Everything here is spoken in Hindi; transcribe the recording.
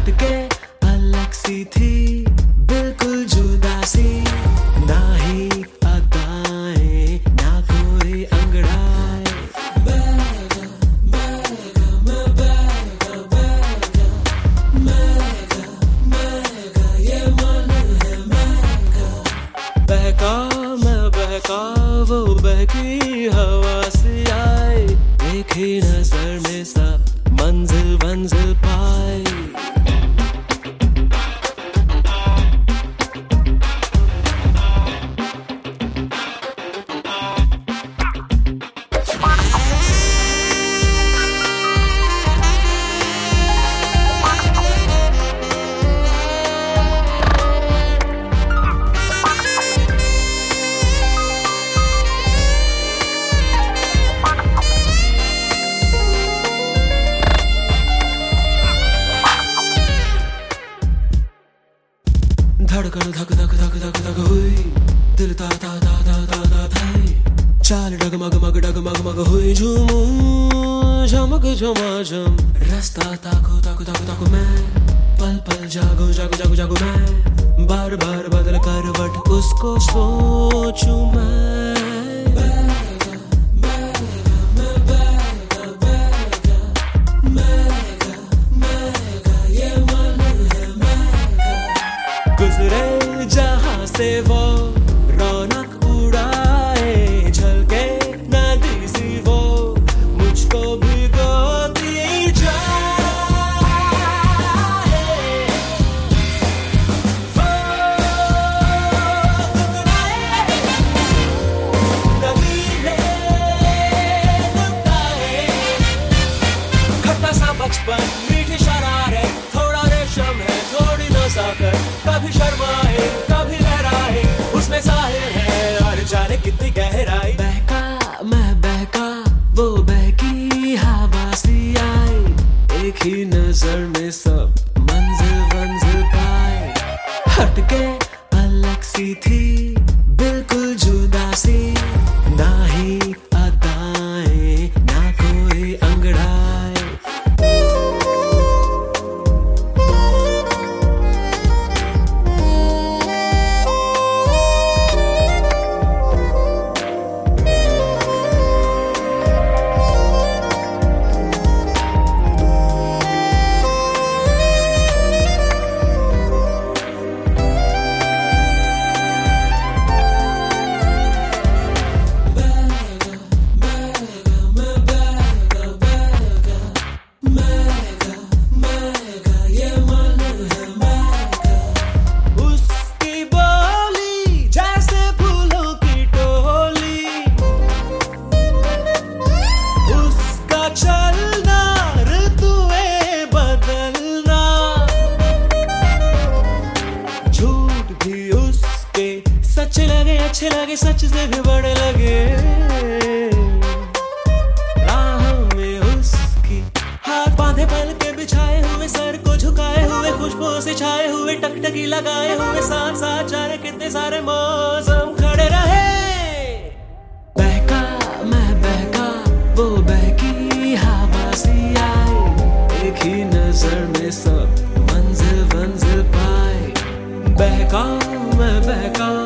हटके अलग सी थी, बिल्कुल जुदा सी, ना ही अदाएं ना कोई अंगड़ाए। ये मन है बहका मैं बहका, वो बहकी हवा सी आए, एक ही नजर में सब मंजिल मंजिल पाए। धड़कन धक धक धक धक धक हुई, दिल ता ता ता ता ता ता थाई, चाल डगमग मग डगमग मग हुई, झूमू झमक झमाझम, रास्ता ताको ताको ताको ताको मैं, पल पल जागो जागो जागो जागो मैं, बार बार बदल करवट उसको सोचूं मैं। गुजरे जहां से वो रौनक उड़ाए, झलके नदी सी वो मुझको भिगोती जाए। नदीले नुक्ताए, खट्टा सा बचपन, मीठी शरारत, थोड़ा रेशम है थोड़ी नजाकत, कभी शर्माए कभी लहराए, उसमें साहिर है और जाने कितनी गहराई। बहका मैं बहका, वो बहकी हवा सी आई, एक ही नजर में सब मंजिल मंजिल पाए। हटके अलग सी थी, बिल्कुल जुदा सी, ना ही अदाएं ना कोई अंगड़ाए। अच्छे लगे सच से भी बड़े लगे, राह में उसकी हाथ बांधे पल के बिछाए हुए, सर को झुकाए हुए, खुशबू से छाए हुए, टकटकी लगाए हुए, साथ साथ जाने कितने सारे मौसम खड़े रहे। बहका मैं बहका, वो बहकी हवा सी आई, एक ही नजर में सब मंजिल मंजिल पाए। बहका मैं बहका।